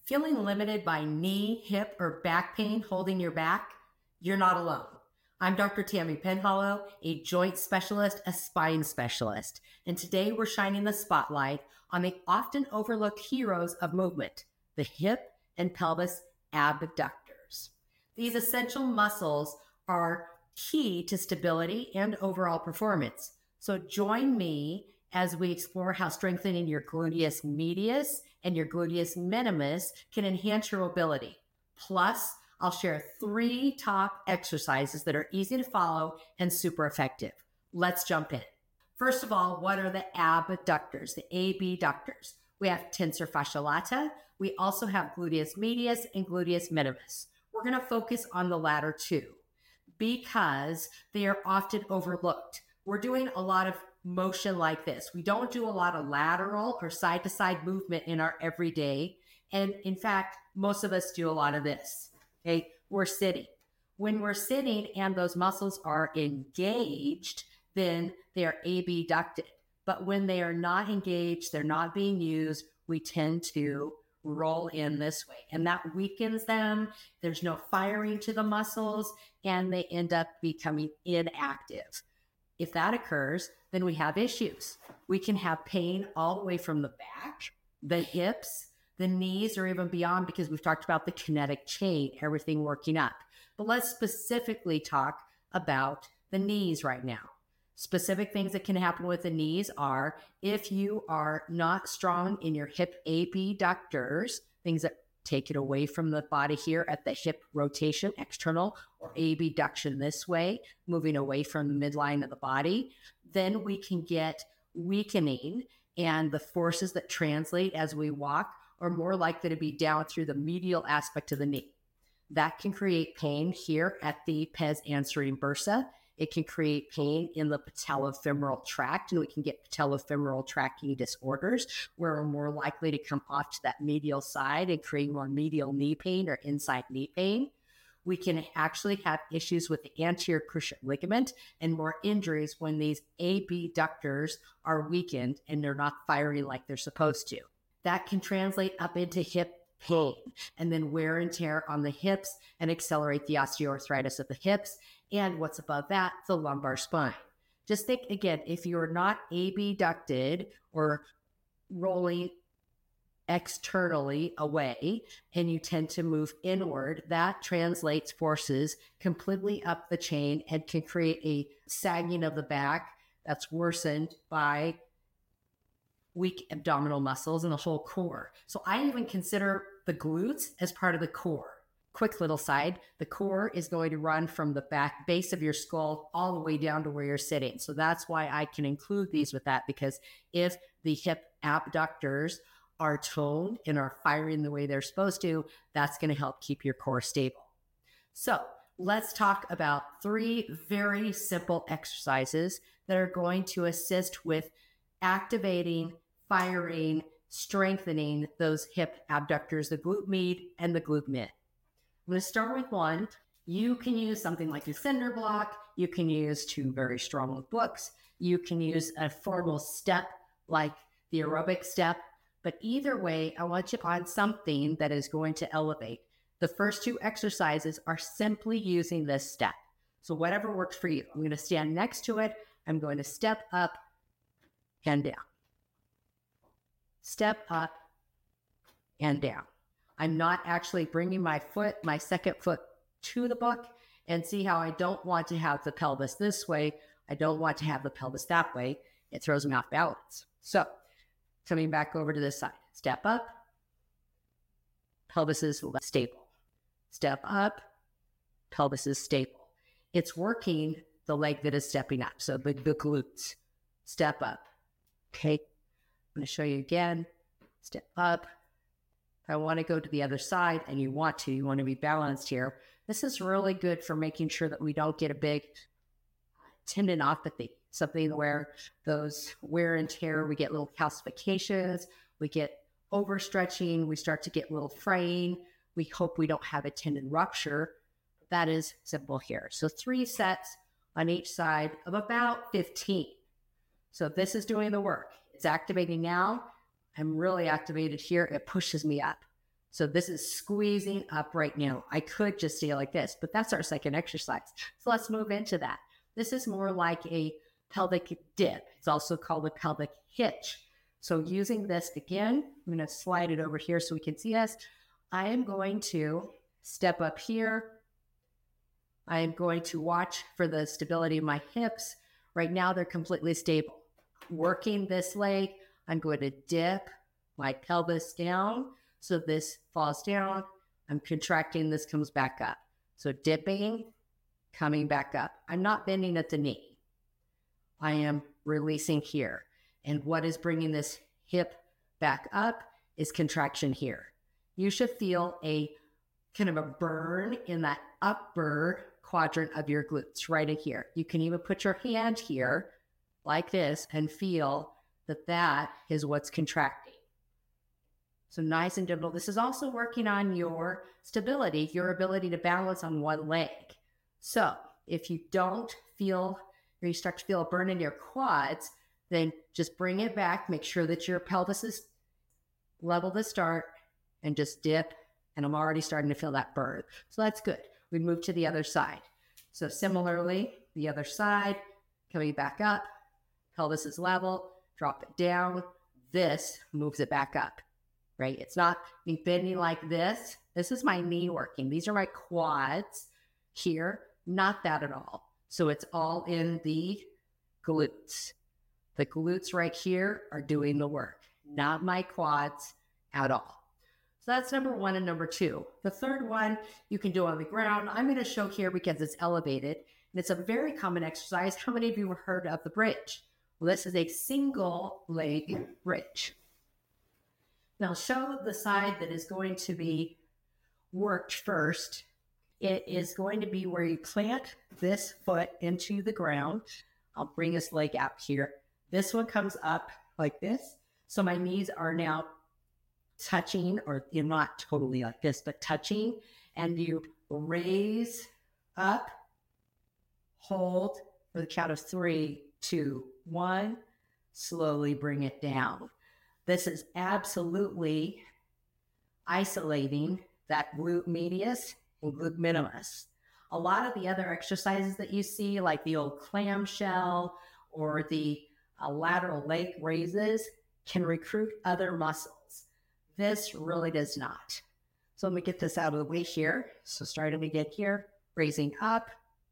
Feeling limited by knee, hip, or back pain holding your back? You're not alone. I'm Dr. Tammy Penhollow, a joint specialist, a spine specialist, and today we're shining the spotlight on the often overlooked heroes of movement, the hip and pelvis abductors. These essential muscles are key to stability and overall performance. So join me as we explore how strengthening your gluteus medius and your gluteus minimus can enhance your mobility. Plus, I'll share 3 top exercises that are easy to follow and super effective. Let's jump in. First of all, what are the abductors, the abductors? We have tensor fasciae lata. We also have gluteus medius and gluteus minimus. We're going to focus on the latter 2 because they are often overlooked. We're doing a lot of motion like this. We don't do a lot of lateral or side-to-side movement in our everyday. And in fact, most of us do a lot of this. Okay, we're sitting. When we're sitting and those muscles are engaged, then they are abducted. But when they are not engaged, they're not being used, we tend to roll in this way. And that weakens them. There's no firing to the muscles, and they end up becoming inactive. If that occurs, then we have issues. We can have pain all the way from the back, the hips, the knees, or even beyond, because we've talked about the kinetic chain, everything working up. But let's specifically talk about the knees right now. Specific things that can happen with the knees are if you are not strong in your hip abductors, things that take it away from the body here at the hip rotation, external, or abduction this way, moving away from the midline of the body, then we can get weakening, and the forces that translate as we walk are more likely to be down through the medial aspect of the knee. That can create pain here at the pes anserine bursa. It can create pain in the patellofemoral tract, and we can get patellofemoral tracking disorders where we're more likely to come off to that medial side and create more medial knee pain or inside knee pain. We can actually have issues with the anterior cruciate ligament and more injuries when these abductors are weakened and they're not firing like they're supposed to. That can translate up into hip pain and then wear and tear on the hips and accelerate the osteoarthritis of the hips. And what's above that, the lumbar spine. Just think again, if you're not abducted or rolling externally away and you tend to move inward, that translates forces completely up the chain and can create a sagging of the back that's worsened by weak abdominal muscles and the whole core. So I even consider the glutes as part of the core. Quick little side, the core is going to run from the back base of your skull all the way down to where you're sitting. So that's why I can include these with that, because if the hip abductors are toned and are firing the way they're supposed to, that's going to help keep your core stable. So let's talk about 3 very simple exercises that are going to assist with activating, firing, strengthening those hip abductors, the glute med and the glute mid. I'm going to start with one. You can use something like a cinder block. You can use 2 very strong books. You can use a formal step like the aerobic step. But either way, I want you to find something that is going to elevate. The first 2 exercises are simply using this step. So whatever works for you. I'm going to stand next to it. I'm going to step up and down. Step up and down. I'm not actually bringing my second foot to the book, and see how I don't want to have the pelvis this way. I don't want to have the pelvis that way. It throws me off balance. So coming back over to this side, step up, pelvis is stable. Step up, pelvis is stable. It's working the leg that is stepping up. So the glutes, step up. Okay, I'm going to show you again. Step up. If I want to go to the other side, and you want to be balanced here. This is really good for making sure that we don't get a big tendinopathy, something where those wear and tear, we get little calcifications, we get overstretching, we start to get little fraying. We hope we don't have a tendon rupture. That is simple here. So 3 sets on each side of about 15. So this is doing the work. It's activating now. I'm really activated here. It pushes me up. So this is squeezing up right now. I could just stay like this, but that's our second exercise. So let's move into that. This is more like a pelvic dip. It's also called a pelvic hitch. So using this again, I'm going to slide it over here so we can see us. I am going to step up here. I am going to watch for the stability of my hips. Right now, they're completely stable. Working this leg, I'm going to dip my pelvis down so this falls down. I'm contracting, this comes back up. So dipping, coming back up. I'm not bending at the knee. I am releasing here. And what is bringing this hip back up is contraction here. You should feel a kind of a burn in that upper quadrant of your glutes right in here. You can even put your hand here like this and feel that that is what's contracting. So nice and gentle. This is also working on your stability, your ability to balance on one leg. So if you don't feel, or you start to feel a burn in your quads, then just bring it back. Make sure that your pelvis is level to start and just dip. And I'm already starting to feel that burn. So that's good. We move to the other side. So similarly, the other side, coming back up, pelvis is level, drop it down. This moves it back up, right? It's not me bending like this. This is my knee working. These are my quads here. Not that at all. So it's all in the glutes. The glutes right here are doing the work, not my quads at all. So that's number one and number two. The third one you can do on the ground. I'm going to show here because it's elevated, and it's a very common exercise. How many of you have heard of the bridge? Well, this is a single leg bridge. Now, I'll show the side that is going to be worked first. It is going to be where you plant this foot into the ground. I'll bring this leg out here. This one comes up like this. So my knees are now touching, or you're not totally like this, but touching, and you raise up, hold for the count of 3, 2, 1, slowly bring it down. This is absolutely isolating that glute medius and glute minimus. A lot of the other exercises that you see, like the old clamshell or the lateral leg raises, can recruit other muscles. This really does not. So let me get this out of the way here. So starting to get here, raising up,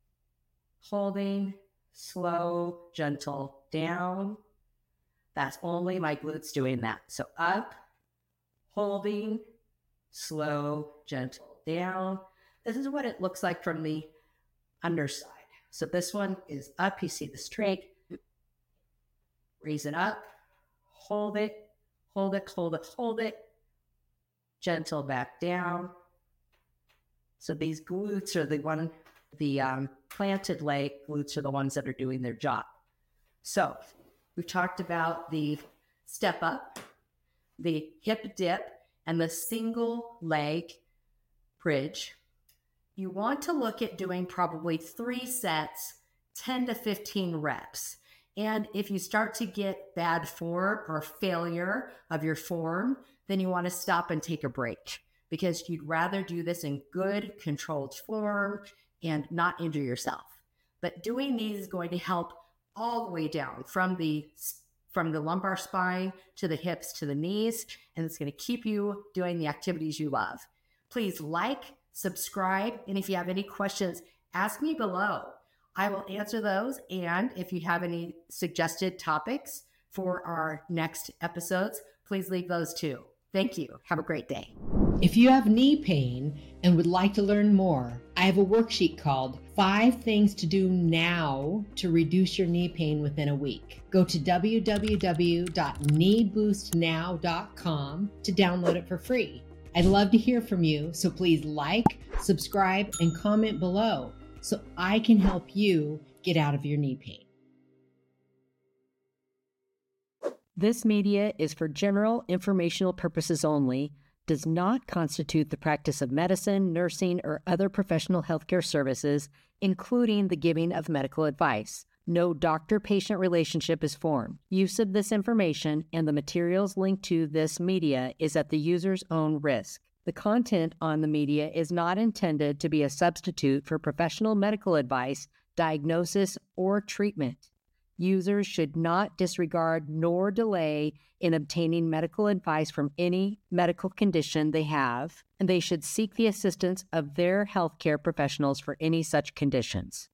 holding, slow, gentle, down. That's only my glutes doing that. So up, holding, slow, gentle, down. This is what it looks like from the underside. So this one is up. You see the straight. Raise it up, hold it, hold it, hold it, hold it. Gentle back down. So these glutes are the planted leg glutes are the ones that are doing their job. So we've talked about the step up, the hip dip, and the single leg bridge. You want to look at doing probably 3 sets, 10 to 15 reps. And if you start to get bad form or failure of your form, then you want to stop and take a break, because you'd rather do this in good controlled form and not injure yourself. But doing these is going to help all the way down from the lumbar spine to the hips to the knees, and it's going to keep you doing the activities you love. Please like, subscribe, and if you have any questions, ask me below. I will answer those, and if you have any suggested topics for our next episodes, please leave those too. Thank you. Have a great day. If you have knee pain and would like to learn more, I have a worksheet called 5 Things to Do Now to Reduce Your Knee Pain Within a Week. Go to www.kneeboostnow.com to download it for free. I'd love to hear from you, so please like, subscribe, and comment below so I can help you get out of your knee pain. This media is for general informational purposes only, does not constitute the practice of medicine, nursing, or other professional healthcare services, including the giving of medical advice. No doctor-patient relationship is formed. Use of this information and the materials linked to this media is at the user's own risk. The content on the media is not intended to be a substitute for professional medical advice, diagnosis, or treatment. Users should not disregard nor delay in obtaining medical advice from any medical condition they have, and they should seek the assistance of their healthcare professionals for any such conditions.